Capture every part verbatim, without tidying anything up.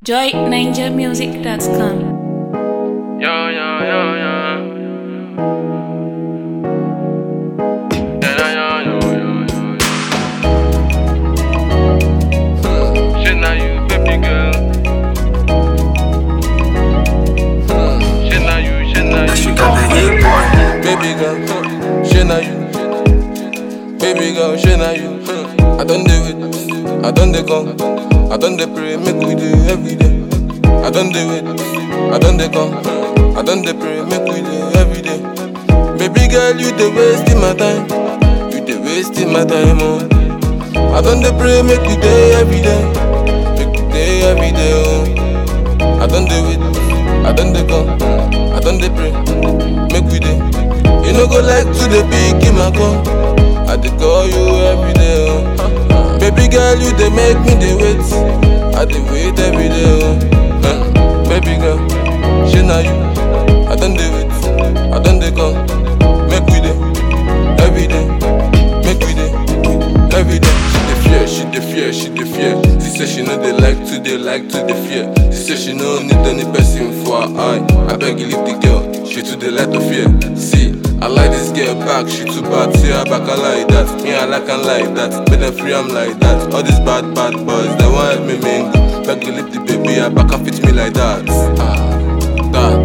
joy ninja music dot com. Yeah, yeah, yeah, yeah. Yeah, yeah, yeah, yeah, yeah, yeah. Hmm. Shit, now you, baby girl. Hmm. Shit, now you, shit, now you. She got the heat, boy. Baby girl, huh. Shit, now you. Baby girl, shit, now you. Hmm. I done do it. I done the come. I done the pray, make we do every day. I done do it. I done the come. I done the pray, make we do every day. Baby girl, you the wasting my time. You the wasting my time, oh. I done the pray, make we day every day. Make we day every day, oh. I done do it. I done the come. I done the pray, make we day. You no go like to the big in my call. I dey call you every day, oh. Baby girl, you dey make me dey wait. I dey wait every day, oh. Huh. Baby girl, she na you. I done dey wait, I done dey come. Make we dey every day, make we dey every day. She dey fear, she dey fear, she dey fear. She say she no dey like to dey like to dey fear. She say she no need any person for her eye. I beg you leave the girl, she too dey like to fear. See, I like this girl back, she too bad. See her back, I like that. Me, I like her like that. Make them free, I'm like that. All these bad, bad boys, they want help me mingle. Beg you leave the baby, I back and fit me like that. Ah, that.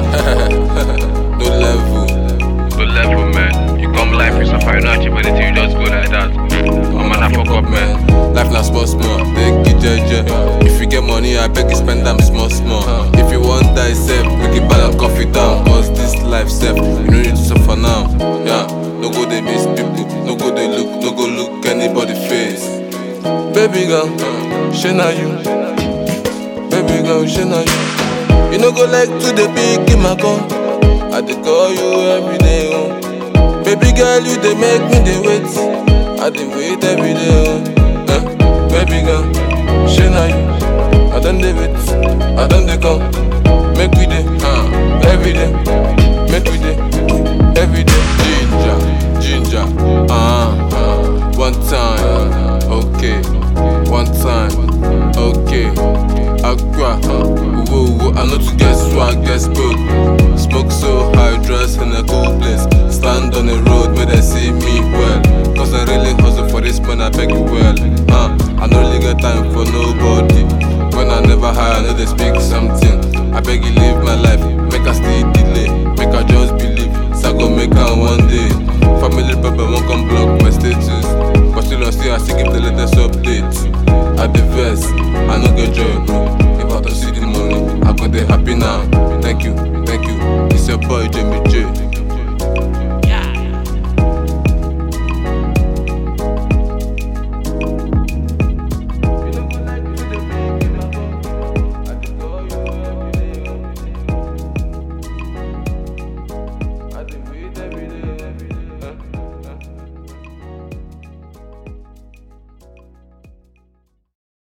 No level. No level, man. You come life, you suffer, you not achieve anything, you just go like that. Oh man, I fuck up, man. Life not small, small. Take it, jeje. If you get money, I beg you spend them small, small. If you want die, safe, make it bad and coffee down. Cause this life safe, you don't need to suffer now. Yeah, no go they miss people, no go they look, no go look anybody face. Baby girl, she na you. Baby girl, she na you. You no go like to the big in my call. I dey call you every day, oh. Baby girl, you dey make me dey wait. I dey wait every day, oh. Eh? Baby girl, she na you. I done dey wait, I done dey come. Make we dey, uh, every day. Make we dey, every day. Ginger, ginger, uh, uh, one time, okay. One time, okay. Aqua, uh, whoa, whoa. I know to get swag, get spoke. Smoke so high, dress in a cool place. Stand on the road, where they see me well. Cause I really hustle for this man, I beg you well. Uh, I don't really get time for nobody. When I never hire, I know they speak something. I beg you live my life, make I still delay. Make I just believe, so I go make her one day. Family people won't come block my status. But still I still I still give the latest updates. At the verse, I no get joy, bro.